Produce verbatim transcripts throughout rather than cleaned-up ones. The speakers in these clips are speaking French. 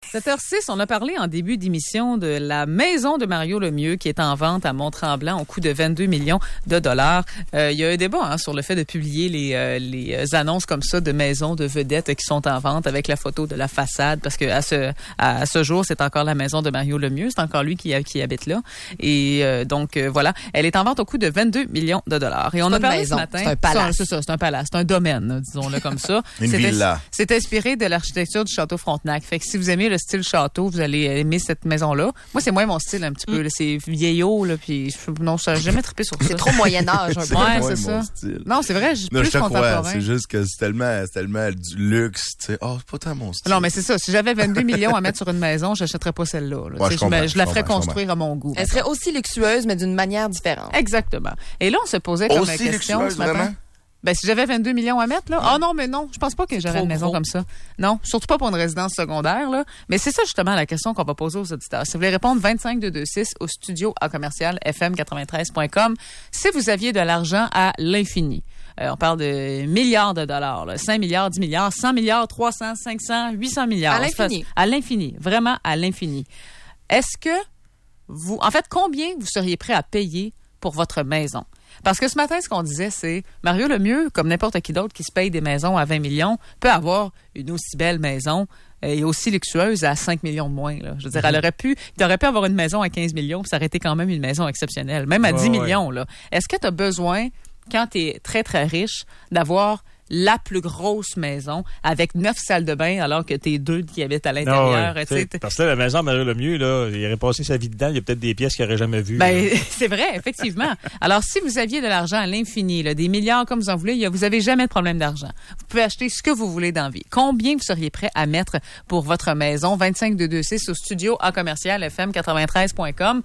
sept heures six, on a parlé en début d'émission de la maison de Mario Lemieux qui est en vente à Mont-Tremblant au coût de vingt-deux millions de dollars. Euh, il y a un débat hein, sur le fait de publier les, euh, les annonces comme ça de maisons de vedettes qui sont en vente avec la photo de la façade parce que à ce, à ce jour, c'est encore la maison de Mario Lemieux. C'est encore lui qui, qui habite là. Et euh, donc, euh, voilà. Elle est en vente au coût de vingt-deux millions de dollars. Et on c'est a parlé maison, ce matin. C'est un palace. C'est ça, c'est un palace. C'est un domaine, disons-le comme ça. Une c'est villa. C'est inspiré de l'architecture du château Frontenac. Fait que si vous aimez le style château, vous allez aimer cette maison-là. Moi, c'est moins mon style un petit peu. Mm. Là. C'est vieillot, là, puis non, je n'ai jamais trippé sur ça. C'est trop Moyen-Âge, un peu. Ouais, moins c'est mon ça. style. Non, c'est vrai, je suis Non, plus je te contemporain. crois. C'est juste que c'est tellement, c'est tellement du luxe, tu sais. Oh, c'est pas tant mon style. Non, mais c'est ça. Si j'avais vingt-deux millions à mettre sur une maison, j'achèterais pas celle-là. Là. Ouais, je, je comprends, me, je la je ferais comprends, construire à mon goût. Elle serait aussi luxueuse, mais d'une manière différente. Exactement. Et là, on se posait comme Aussi question luxueuse, ce matin. vraiment? Ben, si j'avais vingt-deux millions à mettre, là. Ah non, mais non. Je pense pas que j'aurais trop une maison gros. comme ça. Non. Surtout pas pour une résidence secondaire, là. Mais c'est ça, justement, la question qu'on va poser aux auditeurs. Si vous voulez répondre, vingt-cinq deux deux six au studio à commercial f m quatre-vingt-treize point com. Si vous aviez de l'argent à l'infini. Euh, on parle de milliards de dollars, là. cinq milliards, dix milliards, cent milliards, trois cents, cinq cents, huit cents milliards. À l'infini. À l'infini. Vraiment à l'infini. Est-ce que vous, en fait, combien vous seriez prêt à payer pour votre maison? Parce que ce matin, ce qu'on disait, c'est Mario Lemieux, comme n'importe qui d'autre qui se paye des maisons à vingt millions, peut avoir une aussi belle maison et aussi luxueuse à cinq millions de moins. Là. Je veux dire, Mm-hmm. elle aurait pu, il aurait pu avoir une maison à quinze millions, puis ça aurait été quand même une maison exceptionnelle, même à Ouais, dix ouais. millions. Là. Est-ce que tu as besoin, quand tu es très, très riche, d'avoir la plus grosse maison avec neuf salles de bain alors que t'es deux qui habitent à l'intérieur? Ah ouais, tu sais, t'sais, parce que là, la maison de Mario Lemieux, là, il aurait passé sa vie dedans, il y a peut-être des pièces qu'il n'aurait jamais vues. Ben, c'est vrai, effectivement. Alors, si vous aviez de l'argent à l'infini, là, des milliards comme vous en voulez, vous n'avez jamais de problème d'argent. Vous pouvez acheter ce que vous voulez dans la vie. Combien vous seriez prêt à mettre pour votre maison? vingt-cinq deux deux six au studio à commercial f m quatre-vingt-treize point com.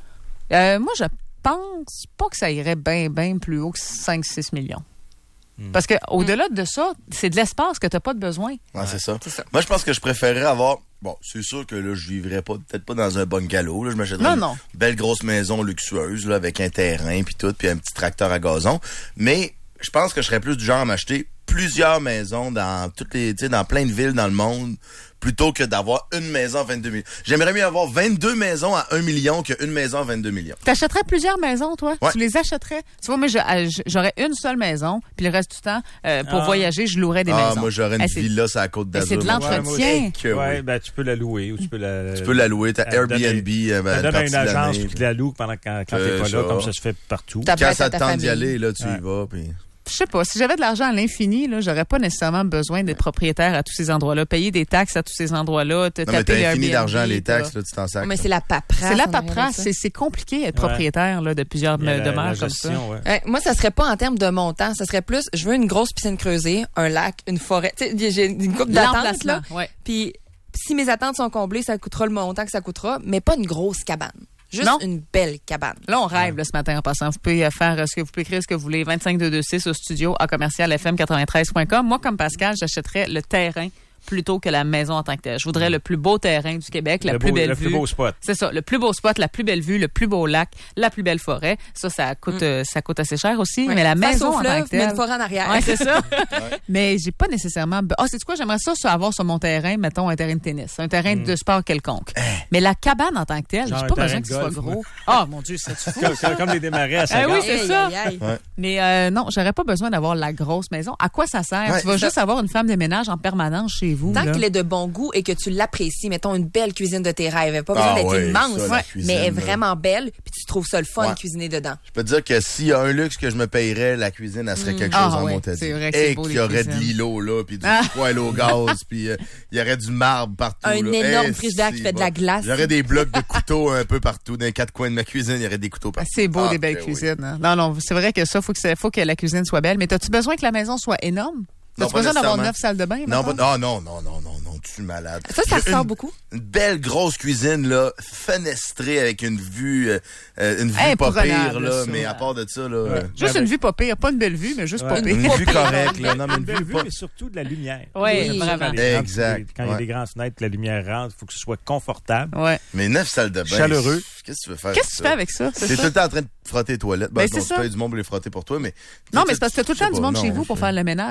Euh, moi, je pense pas que ça irait bien, bien plus haut que cinq six millions. Parce que au-delà de ça, c'est de l'espace que tu n'as pas de besoin. Ouais, c'est ça. C'est ça. Moi, je pense que je préférerais avoir... Bon, c'est sûr que là, je vivrais pas, peut-être pas dans un bungalow. Là, je m'achèterais Non, une non. belle grosse maison luxueuse, là, avec un terrain, puis tout, puis un petit tracteur à gazon. Mais je pense que je serais plus du genre à m'acheter plusieurs maisons dans toutes les, tu sais, dans plein de villes dans le monde, plutôt que d'avoir une maison à vingt-deux millions. J'aimerais mieux avoir vingt-deux maisons à un million qu'une maison à vingt-deux millions. T'achèterais plusieurs maisons, toi? Ouais. Tu les achèterais? Tu vois, moi, je- je- j'aurais une seule maison, puis le reste du temps, euh, pour Ah. voyager, je louerais des Ah, maisons. moi, j'aurais une Eh, c'est- villa sur la côte Mais d'Azur. c'est de moi. l'entretien. Que Ouais, oui. ben, tu peux la louer ou tu peux la... Tu peux la louer, t'as Elle donne Airbnb, un- euh, ben, Elle une donne à partie une de agence l'année, puis puis tu la loues pendant quand, quand Euh, t'es pas ça. là, comme ça se fait partout. Ta Quand place ça à te ta tente d'y famille. aller, là, tu Ouais. y vas, puis... Je sais pas, si j'avais de l'argent à l'infini, là, j'aurais pas nécessairement besoin d'être propriétaire à tous ces endroits-là, payer des taxes à tous ces endroits-là, te Non, mais taper t'as le infini Airbnb, d'argent, les t'as- taxes, là, tu t'en sacres. Mais c'est la paperasse. C'est la en arrière de paperasse, ça. c'est c'est compliqué être Ouais. propriétaire là, de plusieurs Il y a la- demeures la comme ça. gestion, ouais. Euh, moi, ça serait pas en termes de montant. Ça serait plus, je veux une grosse piscine creusée, un lac, une forêt. Tu sais, j'ai une coupe d'attente, L'emplacement, là. ouais. Puis, si mes attentes sont comblées, ça coûtera le montant que ça coûtera, mais pas une grosse cabane. Juste Non. une belle cabane. Là, on rêve là, ce matin en passant. Vous pouvez euh, faire euh, ce que vous pouvez écrire ce que vous voulez. vingt-cinq deux deux six au studio à commercial f m quatre-vingt-treize point com. Moi, comme Pascal, j'achèterais le terrain plutôt que la maison en tant que telle. Je voudrais le plus beau terrain du Québec, la Le plus beau- belle le vue. plus beau spot. C'est ça, le plus beau spot, la plus belle vue, le plus beau lac, la plus belle forêt. Ça, ça coûte, euh, ça coûte assez cher aussi. Ouais. Mais la Face maison au en tant fleuve, que mais telle. une forêt en arrière. Ouais, c'est ça. Mais j'ai pas nécessairement. Ah, c'est quoi? J'aimerais ça, ça avoir sur mon terrain, mettons un terrain de tennis, un terrain de sport quelconque. Mais la cabane en tant que telle, Genre j'ai un pas terrain besoin de que ce soit golf, gros. Ah, mon Dieu, c'est fou. Comme, comme- comme les démarrais à Ah Sagan. oui, c'est Aïe, ça. aïe, aïe. Ouais. Mais euh, non, j'aurais pas besoin d'avoir la grosse maison. À quoi ça sert? Ouais, Tu vas ça- juste avoir une femme de ménage en permanence chez vous. Tant là. qu'il est de bon goût et que tu l'apprécies, mettons une belle cuisine de tes rêves, pas Ah besoin d'être ouais, immense, ça, la ouais, cuisine, mais elle est là. vraiment belle, puis tu trouves ça le fun Ouais. de cuisiner dedans. Je peux te dire que s'il y a un luxe que je me payerais, la cuisine, elle serait quelque Ah chose en ouais, Montadie. c'est vrai que c'est Et beau, qu'il les y aurait de cuisines. l'îlot, là, puis du Ah. poêle au gaz, puis euh, il y aurait du marbre partout. Un là. énorme Eh, frigidaire qui c'est fait de la bon. glace. Il y aurait des blocs de couteaux un peu partout. Dans les quatre coins de ma cuisine, il y aurait des couteaux Ah, partout. c'est beau, Ah, des belles ben oui. cuisines. hein. Non, non, c'est vrai que ça, faut que, ça- faut que la cuisine soit belle. Mais as-tu besoin que la maison soit énorme? Non, As-tu pas besoin d'avoir nécessairement. neuf salles de bain? Non, mettons? pas, ah, non, non, non, non, non, tu es malade. Ça, ça J'ai ressort une- beaucoup. Une belle grosse cuisine, là, fenestrée avec une vue, euh, euh, une vue pas Imprenable, pire, là, ça. mais à part de ça, là, euh, Juste Ouais, une ben- vue pas pire. Pas une belle vue, mais juste Ouais. pas une pire. vue correcte, là, non, mais Une une belle vue vue, pas... mais surtout de la lumière. Oui, Oui, vraiment. Quand les, Exact, grandes- Quand il y a ouais. des grandes fenêtres, la lumière rentre, il faut que ce soit confortable. Ouais. Mais neuf salles de bain. Chaleureux. Qu'est-ce que tu veux faire? Qu'est-ce que tu fais avec ça? C'est T'es ça? tout le temps en train de frotter les toilettes. Ben, Ben, non, c'est tu ça. payes du monde pour les frotter pour toi, mais... Non, tu mais sais, c'est parce que t'as tout le je sais temps du pas, monde non, chez vous je- pour faire le ménage. C'est ça que ça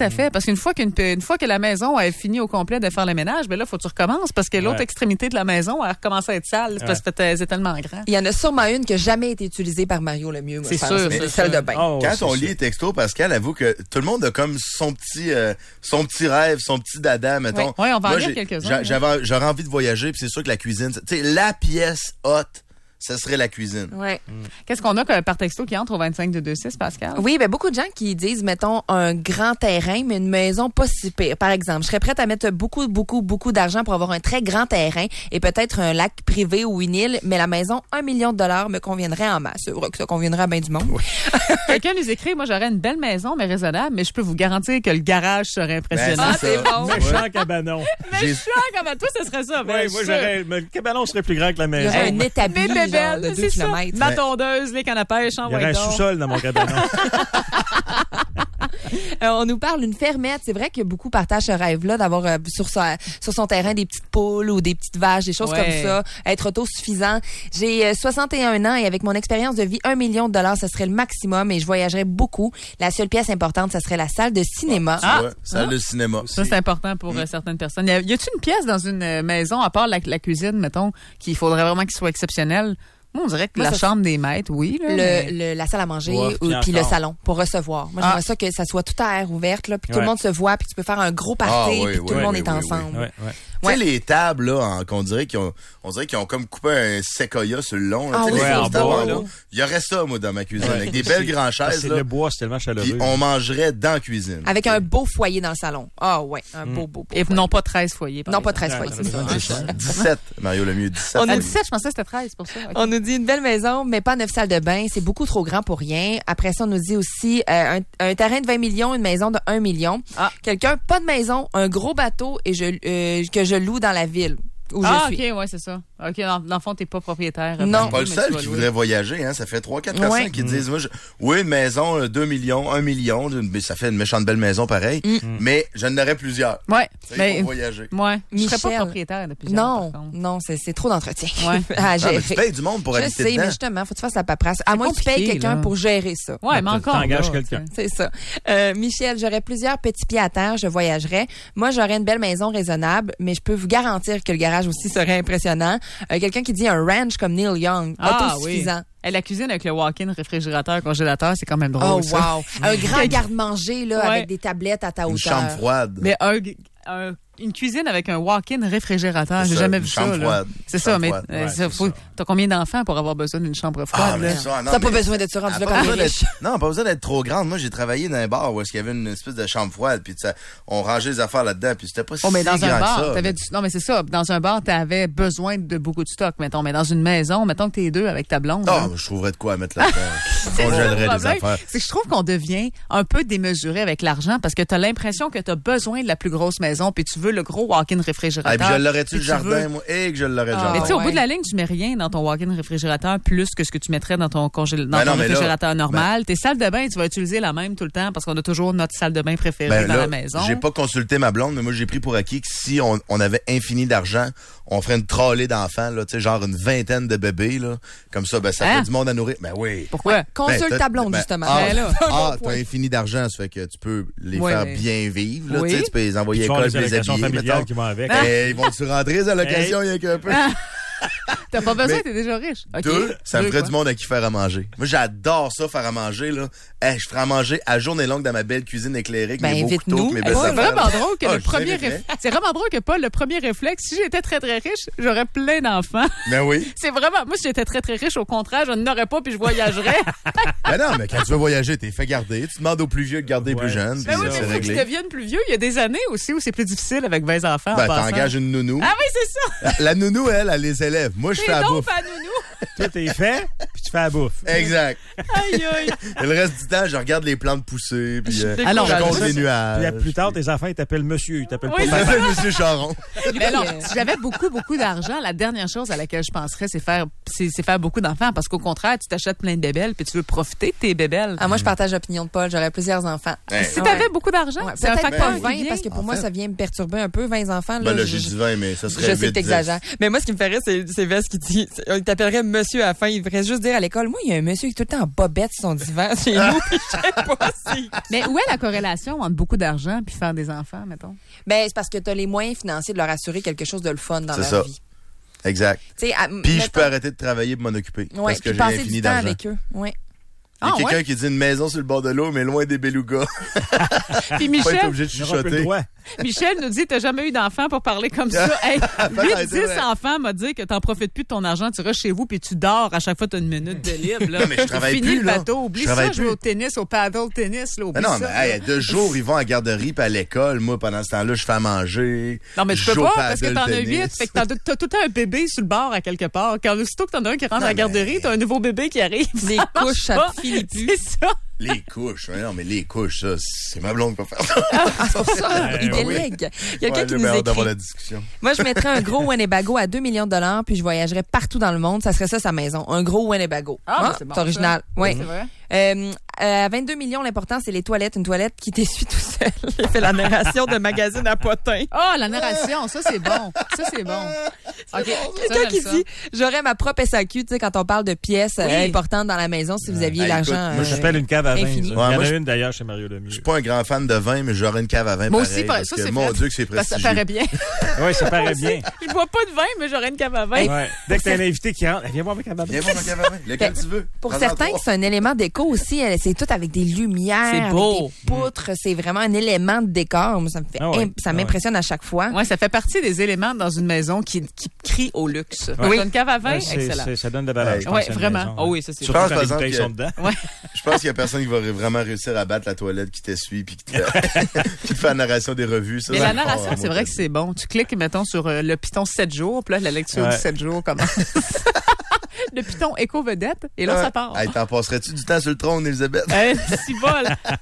à fait. Parce qu'une fois qu'une une fois que la maison a fini au complet de faire le ménage, ben là, faut que tu recommences parce que l'autre Ouais. extrémité de la maison a recommencé à être sale. C'est parce que c'est tellement grand. Il y en a sûrement une qui n'a jamais été utilisée par Mario Lemieux. moi, C'est je pense. sûr, C'est c'est celle sûr. de bain. Oh, Quand c'est on sûr. lit les textos, Pascal avoue que tout le monde a comme son petit euh, son petit rêve, son petit dada, mettons. Oui. Oui, on va en Moi, lire j'ai- quelques-uns, j'a- oui. J'avais, j'aurais envie de voyager, puis c'est sûr que la cuisine, tu sais, la pièce haute, ça serait la cuisine. Ouais. Qu'est-ce qu'on a que- par texto qui entre au vingt-cinq deux deux six, Pascal? Oui, ben beaucoup de gens qui disent, mettons, un grand terrain, mais une maison pas si pire. Par exemple, je serais prête à mettre beaucoup, beaucoup, beaucoup d'argent pour avoir un très grand terrain et peut-être un lac privé ou une île, mais la maison, un million de dollars me conviendrait en masse. C'est vrai que ça conviendrait à bien du monde. Quelqu'un nous écrit, moi, j'aurais une belle maison, mais raisonnable, mais je peux vous garantir que le garage serait impressionnant. Ben, Ah, c'est bon. Méchant cabanon. mais je suis comme à toi, ce serait ça. Ouais, ben, moi, sûr. j'aurais. Mais le cabanon serait plus grand que la Il y maison. aurait un établi, Mais genre, bébelle, de deux c'est ça. kilomètres. Ma tondeuse, les cannes à pêche, Il y aurait un envoie donc. sous-sol dans mon cabanon. Euh, on nous parle d'une fermette. C'est vrai que beaucoup partagent ce rêve-là d'avoir euh, sur, sa, sur son terrain des petites poules ou des petites vaches, des choses Ouais. comme ça, être autosuffisant. J'ai euh, soixante et un ans et avec mon expérience de vie, un million de dollars, ce serait le maximum et je voyagerais beaucoup. La seule pièce importante, ce serait la salle de cinéma. Tu Ah. vois, salle de cinéma. Ça, c'est important pour euh, certaines personnes. Y a- y a-t-il une pièce dans une euh, maison, à part la, la cuisine, mettons, qu'il faudrait vraiment qu'il soit exceptionnel? Moi, on dirait que Moi, la ça, chambre des maîtres, oui. Là, mais- Le, le- la salle à manger Ouais, ou puis puis le encore. salon pour recevoir. Moi, Ah. j'aimerais ça que ça soit tout à air ouverte, là, puis tout Ouais. le monde se voit, puis tu peux faire un gros party, Ah, oui, puis oui, tout le oui, monde oui, est oui, ensemble. Ouais, ouais. Tu sais, les tables, là, en- qu'on dirait qu'ils ont, on dirait qu'ils ont comme coupé un séquoia sur le long, là, Ah tu sais, oui, les ouais, grosses en tables bas, en là. haut. Il y aurait ça, moi, dans ma cuisine, Ouais. avec des belles grandes Parce que chaises, C'est là. le bois, c'est tellement chaleureux. Puis on mangerait dans la cuisine. Avec un beau foyer dans le salon. Ah ouais, un beau, beau, beau. Et foyer. non pas treize foyers. par Non, pas exemple. treize foyers, Ouais, c'est ça. c'est ça. dix-sept, Mario Lemieux, dix-sept. On À a- dix-sept, je pensais que c'était treize pour ça. Ok. On nous dit une belle maison, mais pas neuf salles de bain. C'est beaucoup trop grand pour rien. Après ça, on nous dit aussi euh, un, un terrain de vingt millions, une maison de un million. Ah. Quelqu'un, pas de maison, un gros bateau et je, euh, que je loue dans la ville où Ah, je suis. OK, ouais, c'est ça. OK, dans, dans le fond, t'es pas propriétaire. Non. euh, Pas le mais tu seul vas qui louer. voudrait voyager, hein. Ça fait trois, quatre Ouais. personnes qui disent, moi, je- oui, une maison, euh, deux millions, un million, mais ça fait une méchante belle maison pareil. Mais je n'aurais plusieurs. Ouais, Tu sais, mais pour voyager. ouais, je serais pas Michel. propriétaire de plusieurs. Non, par contre. non, c'est c'est trop d'entretien Ouais. à Ah, gérer. mais tu payes du monde pour je habiter sais, dedans. mais justement, faut que tu fasses la paperasse. À moins que tu payes compliqué, quelqu'un là. pour gérer ça. Ouais, mais encore. T'engages là, quelqu'un. tu sais. C'est ça. Euh, Michel, j'aurais plusieurs petits pieds à terre, je voyagerais. Moi, j'aurais une belle maison raisonnable, mais je peux vous garantir que le garage aussi serait impressionnant. Euh, quelqu'un qui dit un ranch comme Neil Young, Ah, autosuffisant. Et la cuisine avec le walk-in réfrigérateur, congélateur, c'est quand même drôle. Oh, ça. wow. Un grand garde-manger, là, Ouais. avec des tablettes à ta Une hauteur. chambre froide. Mais un, un- une cuisine avec un walk-in réfrigérateur, C'est j'ai ça, jamais une vu chambre ça. là. froide. C'est Une ça, chambre mais froide. euh, Ouais, ça, c'est faut, ça. t'as combien d'enfants pour avoir besoin d'une chambre froide? Ah, mais là? ça, non, T'as pas mais- besoin d'être ça rendu Ah, là pas quand besoin t'es d'être- riche. Non, pas besoin d'être trop grande. Moi, j'ai travaillé dans un bar où est-ce qu'il y avait une espèce de chambre froide, puis ça, on rangeait les affaires là-dedans, puis c'était pas Oh, mais si dans grand un que bar, ça. t'avais du, non, mais c'est ça. Dans un bar, t'avais besoin de beaucoup de stock, mettons. Mais dans une maison, mettons que t'es deux avec ta blonde. Ah, là. je trouverais de quoi à mettre là-dedans. C'est On ça, gèlerait le des problème, affaires. c'est que je trouve qu'on devient un peu démesuré avec l'argent parce que t'as l'impression que t'as besoin de la plus grosse maison puis tu veux le gros walk-in réfrigérateur. Ah, puis je l'aurais-tu puis le tu jardin, veux- moi? Et que je l'aurais le Ah, Mais tu jardin. sais, au ouais. bout de la ligne, tu mets rien dans ton walk-in réfrigérateur plus que ce que tu mettrais dans ton, congé... dans Ben ton non, mais là, réfrigérateur normal. Tes salles de bain, tu vas utiliser la même tout le temps parce qu'on a toujours notre salle de bain préférée Ben dans là, la maison. j'ai pas consulté ma blonde, mais moi, j'ai pris pour acquis que si on, on avait infini d'argent, on ferait une trolley d'enfants, là, tu sais, genre une vingtaine de bébés, là. Comme ça, ben, ça Hein? fait du monde à nourrir. Ben oui. Pourquoi? Consulte Ben, ta t'as- blonde, ben, justement. Ah, Ben là. ah, t'as infini d'argent, ça fait que tu peux les Ouais, faire mais- bien vivre, là, Oui. tu sais, tu peux les envoyer Ils à font l'école, les puis les allocations habiller, familiales mettons. qui vont avec. Eh, ils vont-tu rentrer les allocations, il y a qu'un peu? T'as pas besoin, Mais- t'es déjà riche. OK. Deux, ça me Deux, ferait quoi. du monde à qui faire à manger. Moi, j'adore ça, faire à manger, là. Eh, je ferais à manger à journée longue dans ma belle cuisine éclairée avec Ben, mes beaux invite-nous. couteaux, mes Eh, belles C'est ouais, affaires. vraiment drôle que Ah, le je premier t'inviterais. réflexe. C'est vraiment drôle que Paul, le premier réflexe, si j'étais très très riche, j'aurais plein d'enfants. Ben oui. C'est vraiment, moi, si j'étais très très riche, au contraire, je n'aurais pas puis je voyagerais. Ben non, mais quand tu veux voyager, t'es fait garder. Tu demandes aux plus vieux de garder les Ouais. plus jeunes, puis Ben oui, c'est mais faut que je réglé. devienne plus vieux. Il y a des années aussi où c'est plus difficile avec vingt enfants. en Ben, passant. t'engages une nounou. Ah oui, c'est ça. La, la nounou, elle, elle les élève. Moi, je fais C'est la donc bouffe. pas nounou. Toi, t'es fait, puis tu fais la bouffe. Exact. Aïe, aïe. Et le reste du temps, je regarde les plantes pousser, puis euh, Ah non, je compte ça, les c'est- nuages. Puis plus tard, tes enfants, ils t'appellent monsieur, ils t'appellent Oui, pas Il papa. s'appelle Monsieur Charon. Mais non, euh, si j'avais beaucoup, beaucoup d'argent, la dernière chose à laquelle je penserais, c'est faire, c'est, c'est faire beaucoup d'enfants. Parce qu'au contraire, tu t'achètes plein de bébelles puis tu veux profiter de tes bébelles. Ah, moi, je partage l'opinion de Paul. J'aurais plusieurs enfants. Hey. Si Ah t'avais ouais. beaucoup d'argent, Ouais, c'est un peut-être facteur pas qui vingt, vient. parce que pour En moi, fait. ça vient me perturber un peu, vingt enfants. Là, Ben là, je- j'ai dit vingt, mais ça serait Je sais huit, que t'exagères. Mais moi, ce qui me ferait, c'est, c'est Vest qui dit, il t'appellerait monsieur à la fin, il devrait juste dire à l'école. Moi, il y a un monsieur qui est tout le temps en bobette sur son divan chez nous. Puis je sais pas si... Mais où est la corrélation entre beaucoup d'argent puis faire des enfants, mettons? Ben, c'est parce que tu as les moyens financiers de leur assurer quelque chose de le fun dans C'est leur ça. vie. Exact. Puis mettons... je peux arrêter de travailler pour m'en occuper. Ouais, parce que j'ai passer infini du temps d'argent. avec eux. Ouais. Il y a Ah, quelqu'un ouais? qui dit une maison sur le bord de l'eau, mais loin des belugas. Puis Pas être Michel, obligé de Il n'aura plus le chuchoter. droit. Michel nous dit, t'as jamais eu d'enfant pour parler comme ça. Hey, huit dix enfants m'a dit que t'en profites plus de ton argent, tu restes chez vous puis tu dors à chaque fois t'as une minute de libre. Là. Non, mais je travaille Fini plus, le là. bateau. Oublie Je ça, travaille jouer plus. au tennis, au paddle tennis. Là, oublie Mais non, ça, mais hey, deux jours, ils vont à la garderie puis à l'école. Moi, pendant ce temps-là, je fais à manger. Non, mais tu je peux joue pas au parce que paddle t'en as tennis. huit. Fait que t'as, t'as tout le temps un bébé sur le bord à quelque part. Quand aussitôt que t'en as un qui rentre Non, à la garderie, mais- t'as un nouveau bébé qui arrive. Les Ça marche couches, ça pas. finit plus. C'est ça. Les couches. Mais non, mais les couches, ça, c'est ma blonde qui va faire ça. Ah, c'est pour ça. Ouais, Il ouais, délègue. Quelqu'un Ouais, qui là, nous mais hâte écrit. d'avoir la discussion. Moi, je mettrais un gros Winnebago à deux millions de dollars, puis je voyagerais partout dans le monde. Ça serait ça, sa maison. Un gros Winnebago. Ah, ben, c'est bon, c'est original. ça. Oui. C'est vrai. Euh, à vingt-deux millions, l'important, c'est les toilettes. Une toilette qui t'essuie tout seul. J'ai fait la narration de magazine à potin. Ah, la narration, ça, c'est bon. Ça, c'est bon. OK. Quelqu'un Ça, qui j'aime dit, j'aurais ma propre S A Q, tu sais, quand on parle de pièces euh, Oui. importantes dans la maison, si vous aviez Hey, l'argent. écoute, moi, Ça s'appelle une cave à vin. infini. ça. Ouais, Il y en moi, a je- une d'ailleurs chez Mario Lemieux. Je suis pas un grand fan de vin, mais j'aurais une cave à vin Moi pareil, aussi, par- parce ça, que, c'est mon fait. Dieu, que c'est Parce que ça prestigieux. paraît bien. Oui, ça paraît bien. Je bois pas de vin, mais j'aurais une cave à vin. Ouais. Dès que t'as un invité qui rentre, viens voir ma cave à vin. Viens voir ma cave à vin. Lequel tu veux. Pour Prends-en certains, trois. c'est un élément déco aussi. Elle- C'est tout avec des lumières, C'est avec beau. des poutres. C'est vraiment un élément de décor. Moi, ça me fait, Ah ouais. imp- ça Ah m'impressionne à chaque fois. Ouais, ça fait partie des éléments dans une maison qui, qui crie au luxe. Oui. Une cave à vin, Ouais, c'est- excellent. c'est- ça donne de la valeur, Hey. je pense, Ouais, à une vraiment. maison, Ah ouais. oui, ça, c'est Surtout vrai. quand Je les pense, bouteilles par sont exemple, dedans. Je pense qu'il y a personne qui va vraiment réussir à battre la toilette qui t'essuie puis qui te fait, qui te fait la narration des revues. Ça, Mais ça la me part, narration, moi, c'est vrai que c'est bon. Tu cliques, mettons, sur euh, le Python sept jours, puis là, la lecture Ouais. du sept jours commence. Le Python éco-vedette, et là, Ouais. ça part. Hey, t'en passerais-tu du temps sur le trône, Elisabeth? Eh, si bol.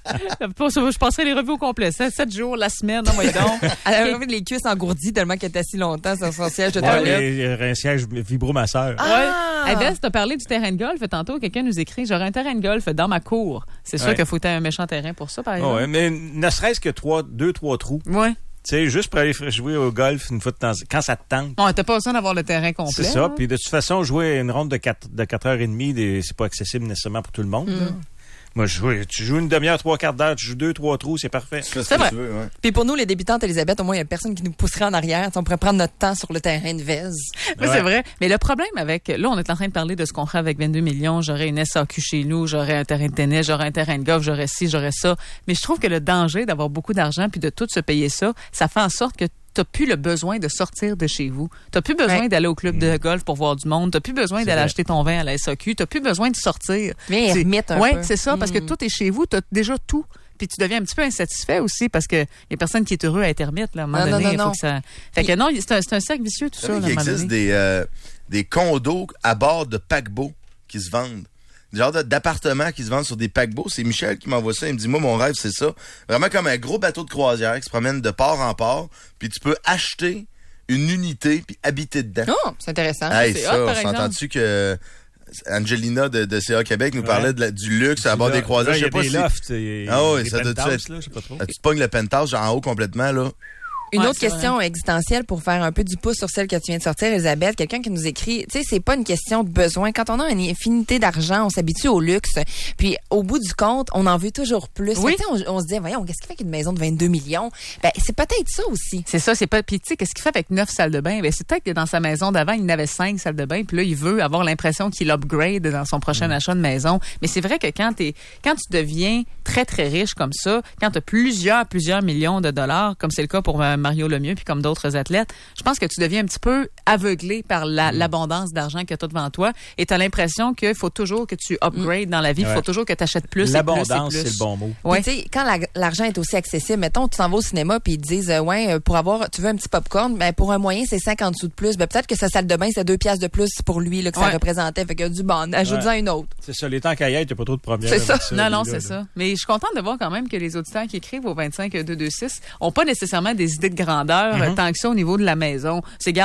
Je passerai les revues au complet. sept jours, la semaine, non, voyons donc. Elle a enlevé les cuisses engourdies tellement qu'elle est assise longtemps sur son siège de Ouais, toilette. il y a un siège vibromasseur. Ah! Ouais. Hey, Bess, t'as parlé du terrain de golf tantôt. Quelqu'un nous écrit, j'aurais un terrain de golf dans ma cour. C'est sûr Ouais. qu'il faut que t'aies un méchant terrain pour ça, par Ah exemple. ouais, mais ne serait-ce que trois, deux, trois trous. Ouais. Tu sais, juste pour aller f- jouer au golf une fois de temps, quand ça te tente. On t'as pas besoin d'avoir le terrain complet. C'est ça. là. Puis de toute façon, jouer une ronde de quatre, de quatre heures et demie, des- c'est pas accessible nécessairement pour tout le monde. là. Moi, je joue, tu joues une demi-heure, trois quarts d'heure, tu joues deux, trois trous, c'est parfait. Tu fais ce C'est que vrai. tu veux, ouais. Puis pour nous, les débutantes, Elisabeth, au moins, il y a personne qui nous pousserait en arrière. On pourrait prendre notre temps sur le terrain de Vez. Oui, Ouais. c'est vrai. Mais le problème avec, là, on est en train de parler de ce qu'on ferait avec vingt-deux millions. J'aurais une S A Q chez nous, j'aurais un terrain de tennis, j'aurais un terrain de golf, j'aurais ci, j'aurais ça. Mais je trouve que le danger d'avoir beaucoup d'argent puis de tout se payer ça, ça fait en sorte que t'as plus le besoin de sortir de chez vous. T'as plus besoin Ouais. d'aller au club de golf pour voir du monde. T'as plus besoin d'aller vrai. acheter ton vin à la S A Q. T'as plus besoin de sortir. Viens, C'est- ermite un ouais, peu. c'est ça, parce que Mm. tout est chez vous. T'as déjà tout. Puis tu deviens un petit peu insatisfait aussi parce que y a personne qui est heureux à être ermite, là, à un moment Ah, non, donné. non, il faut non. que ça... Fait que non, c'est un, c'est un cercle vicieux, tout Tu ça, savais là, à un qu'il moment existe donné. des, euh, des condos à bord de paquebots qui se vendent. Des genres de- d'appartements qui se vendent sur des paquebots. C'est Michel qui m'envoie ça. Il me dit, moi, mon rêve, c'est ça. Vraiment comme un gros bateau de croisière qui se promène de port en port. Puis tu peux acheter une unité puis habiter dedans. Oh, c'est intéressant. Hey, c'est ça, hot, par on exemple. s'entend-tu que Angelina de, de C A Québec nous Ouais. parlait de la- du luxe à bord des croisières. Là, il Je y sais a pas des si... lofts, et- Ah ouais, des ça doit-tu penthouses, être- là, je sais pas trop. Ah, tu te pognes le penthouse genre en haut complètement, là. Une Ouais, autre c'est question existentielle pour faire un peu du pouce sur celle que tu viens de sortir, Elisabeth. Quelqu'un qui nous écrit, tu sais, c'est pas une question de besoin. Quand on a une infinité d'argent, on s'habitue au luxe. Puis, au bout du compte, on en veut toujours plus. Oui. Tu sais, on, on se dit, voyons, qu'est-ce qui fait qu'une maison de vingt-deux millions? Ben, c'est peut-être ça aussi. C'est ça, c'est pas. Puis tu sais, qu'est-ce qu'il fait avec neuf salles de bain? Ben, c'est peut-être que dans sa maison d'avant, il n'avait cinq salles de bain, puis là, il veut avoir l'impression qu'il upgrade dans son prochain achat de maison. Mais c'est vrai que quand t'es, quand tu deviens très, très riche comme ça, quand tu as plusieurs, plusieurs millions de dollars, comme c'est le cas pour euh, Mario Lemieux, puis comme d'autres athlètes, je pense que tu deviens un petit peu aveuglé par la, l'abondance d'argent que tu as devant toi et tu as l'impression qu'il faut toujours que tu upgrades dans la vie, il faut Ouais. toujours que tu achètes plus et plus et L'abondance, plus. c'est le bon mot. Ouais. Puis, tu sais, quand la- l'argent est aussi accessible, mettons, tu t'en vas au cinéma puis ils te disent, euh, ouais, euh, pour avoir, tu veux un petit popcorn, ben, pour un moyen, c'est cinquante sous de plus. Ben, peut-être que sa salle de bain, c'est deux piastres de plus pour lui, là, que ça Ouais. représentait. Fait que du bon, ajoute-en Ouais. une autre. C'est ça, les temps qu'à y être, t'as pas trop de problèmes. C'est ça. avec Non, non, lui, là, c'est là. ça. Mais je suis contente de voir quand même que les auditeurs qui écrivent au vingt-cinq deux deux six ont pas nécessairement des idées de grandeur euh, tant que ça au niveau de la maison. C'est, garde, moi, je voudrais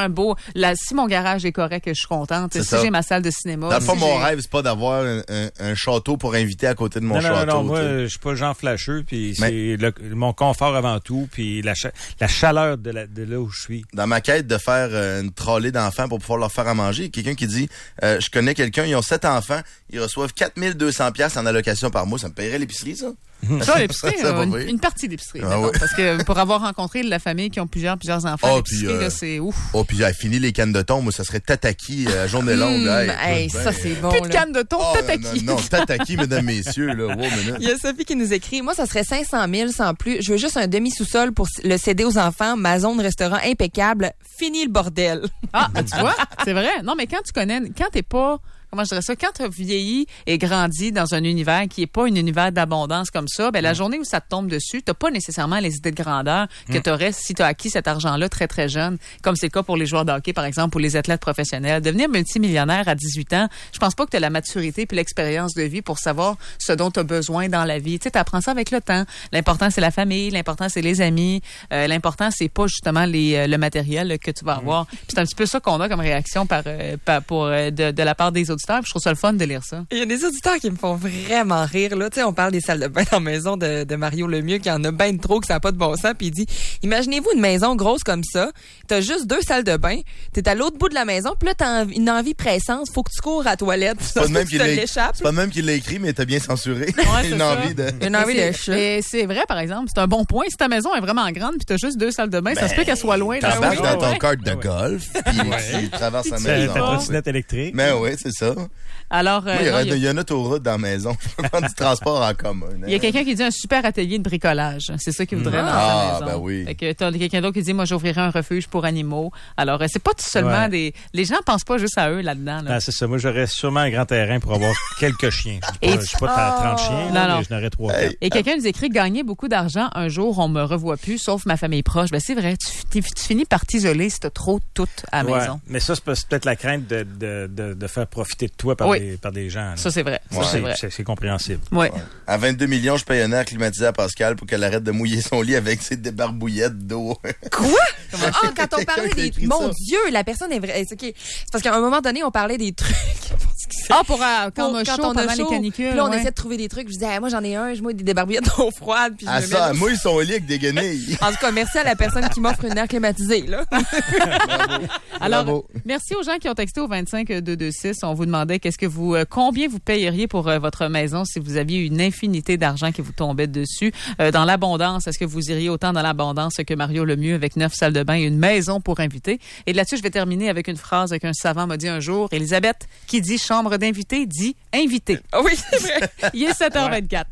un beau... Là, si mon garage est correct, je suis contente. C'est Si ça. j'ai ma salle de cinéma... Dans le fond, si mon j'ai- rêve, c'est pas d'avoir un, un, un château pour inviter à côté de mon Non, non, château. non, moi, tu sais. je suis pas Jean Flasheux, puis Mais- c'est le- mon confort avant tout, puis la, cha- la chaleur de, la, de là où je suis. Dans ma quête de faire euh, une trolley d'enfants pour pouvoir leur faire à manger, il y a quelqu'un qui dit euh, je connais quelqu'un, ils ont sept enfants, ils reçoivent quatre mille deux cents piastres en allocation par mois. Ça me paierait l'épicerie, ça? Ça, l'épicerie, Ça va euh, une, bien. une partie d'épicerie. Ah mettons, ouais. Parce que pour avoir rencontré la famille qui ont plusieurs, plusieurs enfants, Oh, l'épicerie, puis, euh, là, c'est ouf. Oh, puis elle fini les cannes de thon, moi, ça serait tataki à journée longue. Hum, Hey, hey, écoute, ça, ben, c'est bon. Plus de là. canne de thon, oh, tataki. Non, non, tataki, mesdames, messieurs, là. Wow, minute. Il y a Sophie qui nous écrit, moi, ça serait cinq cent mille sans plus. Je veux juste un demi-sous-sol pour le céder aux enfants. Ma zone restaurant impeccable. Fini le bordel. Ah, ben, tu vois, c'est vrai. Non, mais quand tu connais, quand t'es pas, comment je dirais ça, quand tu as vieilli et grandi dans un univers qui est pas un univers d'abondance comme ça, ben la journée où ça te tombe dessus, t'as pas nécessairement les idées de grandeur que tu aurais si tu as acquis cet argent-là très, très jeune, comme c'est le cas pour les joueurs de hockey, par exemple, ou les athlètes professionnels. Devenir multimillionnaire à dix-huit ans, je pense pas que tu as la maturité puis l'expérience de vie pour savoir ce dont tu as besoin dans la vie. Tu sais, t'apprends ça avec le temps. L'important, c'est la famille, l'important, c'est les amis, euh, l'important, c'est pas justement les, euh, le matériel là, que tu vas avoir. Puis c'est un petit peu ça qu'on a comme réaction par, euh, par pour euh, de, de la part des auditeurs. Puis je trouve ça le fun de lire ça. Il y a des auditeurs qui me font vraiment rire, là. Tu sais, on parle des salles de bain dans la maison de, de Mario Lemieux, qui en a ben trop, que ça n'a pas de bon sens. Puis il dit, imaginez-vous une maison grosse comme ça. T'as juste deux salles de bain. T'es à l'autre bout de la maison. Puis là, t'as envie- une envie pressante. Faut que tu cours à la toilette. C'est pas de même tu qu'il te l'a l'échappes. c'est pas de même qu'il l'a écrit, mais t'as bien censuré. Ouais, c'est Une ça. envie de... Une envie Mais de c'est- chat. mais c'est vrai, par exemple. C'est un bon point. Si ta maison est vraiment grande puis t'as juste deux salles de bain, ça se peut qu'elle soit loin. là. T'embarques Oui, dans ton ouais. kart de Ouais. golf, puis Ouais. tu traverses la Tu Ta maison. fais ta pas. trottinette électrique. Mais oui, c'est ça. Alors, euh, Moi, il y, non, aurait- il y a- il y a une autoroute dans la maison. Je peux prendre du transport en commun. hein. il y a quelqu'un qui dit un super atelier de bricolage. C'est ça qu'il voudrait dans Ah, sa maison. ben oui. Fait que t'as quelqu'un d'autre qui dit, moi, j'ouvrirai un refuge pour animaux. Alors, euh, c'est pas tout seulement Ouais. des... Les gens pensent pas juste à eux là-dedans. Là. Ah, c'est ça. Moi, j'aurais sûrement un grand terrain pour avoir quelques chiens. Je Et ne suis pas à trente chiens, Non, là, non. mais je n'aurais trois. Hey. quatre. Et quelqu'un nous écrit, gagner beaucoup d'argent, un jour, on me revoit plus, sauf ma famille proche. Ben, c'est vrai, tu, tu- tu finis par t'isoler si t'as trop tout à la Ouais. maison. Mais ça, c'est peut- c'est peut-être la crainte de, de, de, de faire profiter de toi par, Oui. des, par des gens. là. Ça, c'est vrai. Ça, Ouais. c'est c'est, vrai. c'est- c'est compréhensible. Ouais. À vingt-deux millions, je paye un air climatisé à Pascal pour qu'elle arrête de mouiller son lit avec ses débarbouillettes d'eau. Quoi? Ah, quand on Quelqu'un parlait qui a des... écrit Mon ça. Dieu, la personne est vraie. C'est OK. C'est parce qu'à un moment donné, on parlait des trucs. Ah, pour euh, quand Pour- on a chaud on a pendant les chaud. canicules. Puis là, on ouais. essaie de trouver des trucs. Je disais, ah, moi, j'en ai un. Je mouille des débarbouillettes d'eau froide. Puis je Ah me ça, elle mets- mouille son lit avec des guenilles. En tout cas, merci à la personne qui m'offre une air climatisée, là. Alors, Bravo. merci aux gens qui ont texté au vingt-cinq deux deux six. On vous demandait qu'est-ce que vous, euh, combien vous payeriez pour euh, votre maison si vous aviez une infinité d'argent qui vous tombait dessus. Euh, dans l'abondance, est-ce que vous iriez autant dans l'abondance que Mario Lemieux avec neuf salles de bain et une maison pour inviter? Et là-dessus, je vais terminer avec une phrase qu'un savant m'a dit un jour. Elisabeth, qui dit chambre d'invité, dit invité. Ah oui, c'est vrai. Il est sept heures vingt-quatre.